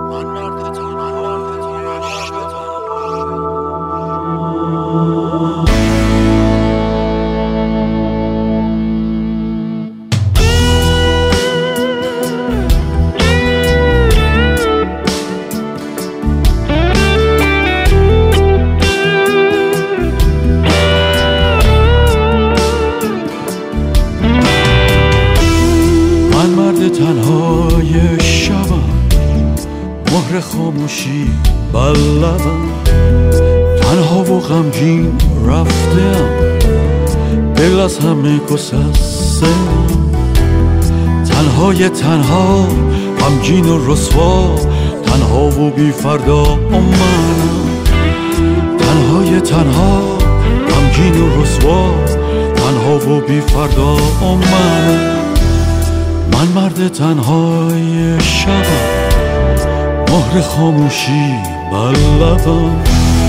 تنهای شبم، مهر خاموشی بر لبم، تنها و غمگین رفتم، دل از همه گسستم، تنها غمگین و رسوا، تنها و بی فردا منم، تنها غمگین و رسوا، تنها و بی فردا منم. من مرد تنهای شبم، مهر خاموشی بر لبم.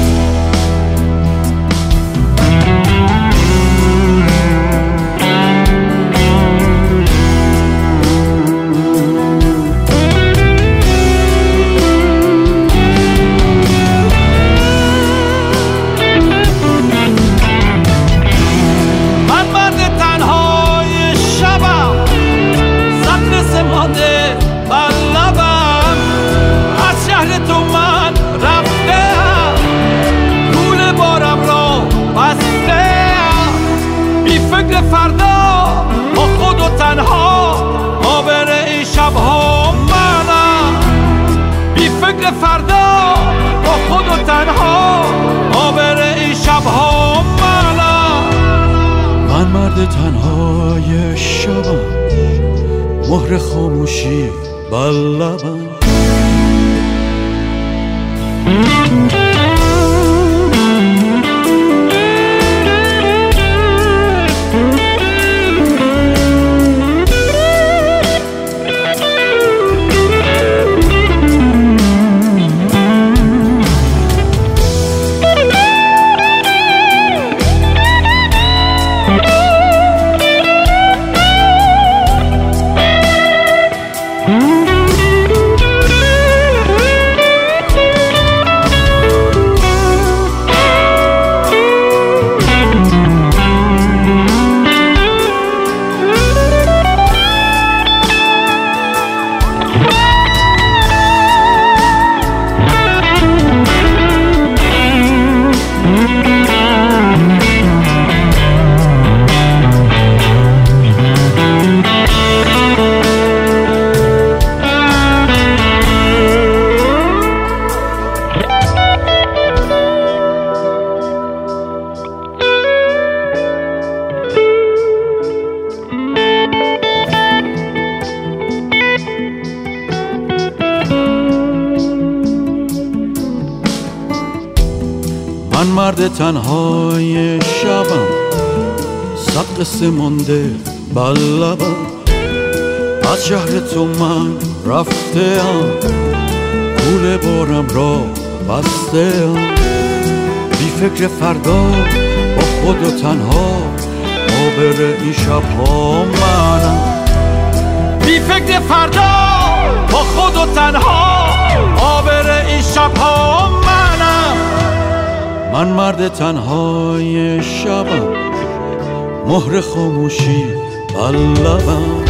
فردا با خود و تنها آبر این شبها منم، بی فکر فردا با خود و تنها آبر این شبها منم. من مرد تنهای شبم، مهر خاموشی بر لبم. من مرد تنهای شبم، صد قصه مانده بر لبم، از شهر تو من رفتم، گول بارم را بستم، بی فکر فردا با خود و تنها آبر این شبها منم، بی فکر فردا با خود و تنها آبر این شبها منم. من مرد تنهای شبم، مهر خاموشی بر لبم.